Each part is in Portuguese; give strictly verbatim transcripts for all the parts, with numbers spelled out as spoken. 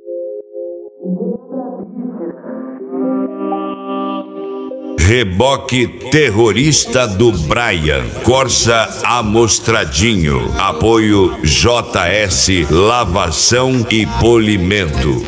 Reboque terrorista do Brian, Corsa Amostradinho, apoio J S Lavação e Polimento.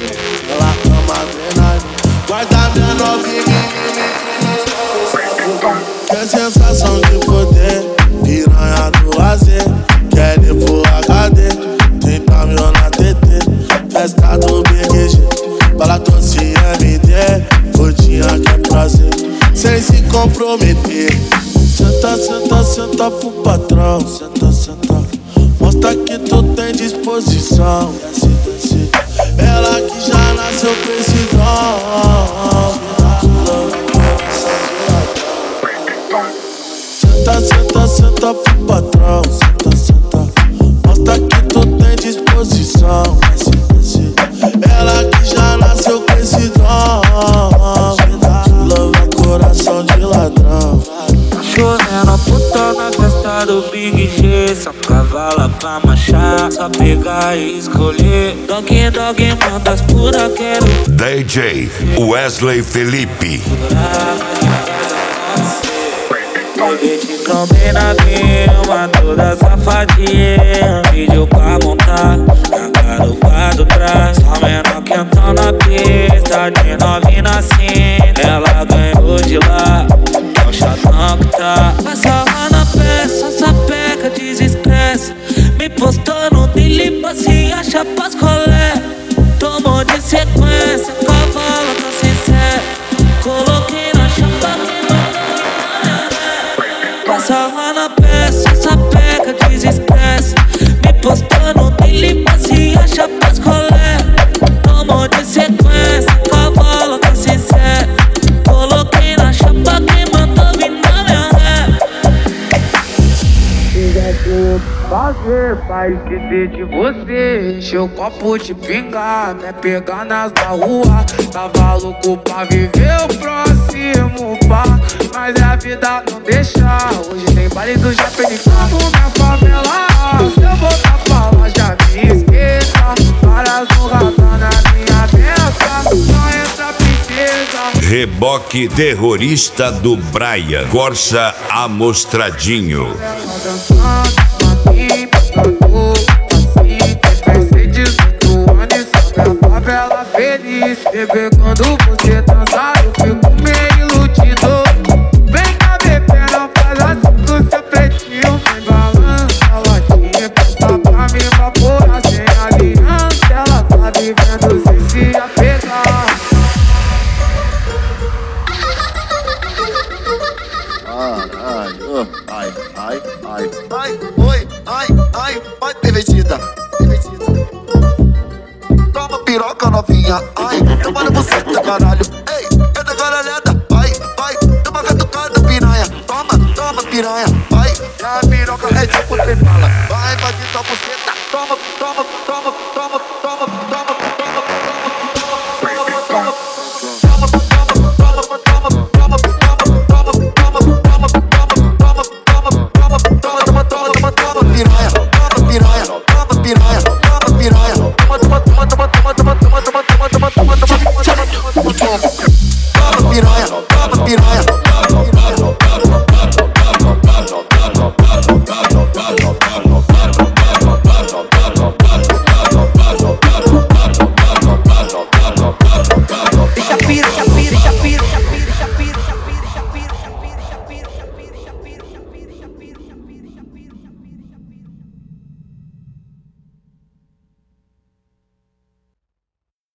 Que sensação de poder, piranha do lazer, quer ir pro H D, trinta mil na T T, festa do B G, bala doce M D, gordinha quer prazer, sem se comprometer. Senta, senta, senta pro patrão, senta, senta, mostra que tu tem disposição. Desce, desce, ela que já nasceu com esse dom. Senta, senta, senta pro patrão, senta, senta, mostra que tu tem disposição. Desce, desce, ela que já nasceu com esse dom. Lava coração de ladrão. Chovendo puta na festa do Big G, só cavala pra marchar, só pegar e escolher. Dog, dog, manda as pura, quero D J Wesley Felipe. Combina filma toda safadinha, vídeo pra montar na garupa do trás. Só menor quentão na pista, de novinha assim. Ela ganhou de lá, é o chatão que tá. Passa lá na peça, sapeca, desestressa. Me postou no dele pra se achar pras colé. Tomou de sequência, cavalo tá sincero. Coloquei na chapa que passa lá na peça, sapeca, desestressa. Me postando dele pra se achar pras colé. Tomou de sequência, cavalo tá sincero. Coloquei na chapa que mandou vir na minha ré. Fazer pra esquecer de você. Encher o copo de pinga, até pegar nas da rua. Tava louco pra viver o próximo pá, mas é a vida não deixa. Hoje tem baile do Japenicano, minha favela. Se eu voltar pra lá já me esqueça. Várias no radar na minha meta, não entra princesa. Reboque terrorista do Brian, Corsa Amostradinho. Feliz, bebê, quando você dançar eu fico meio iludido. Vem cá, bebê, não faz assim com seu pretinho. Vem balança a latinha, pensa pra me evaporar sem aliança. Ela tá vivendo sem se apegar. Caralho, ai, ai, ai, ai, oi, ai, ai, vai, pervertida, pervertida. Toma piroca novinha, ai, toma no buceta, caralho. Ei, cada caralhada, vai, vai, toma catucada, piranha. Toma, toma, piranha, vai. A piroca é tipo trepala, vai, vai de tua buceta. Toma, toma, toma.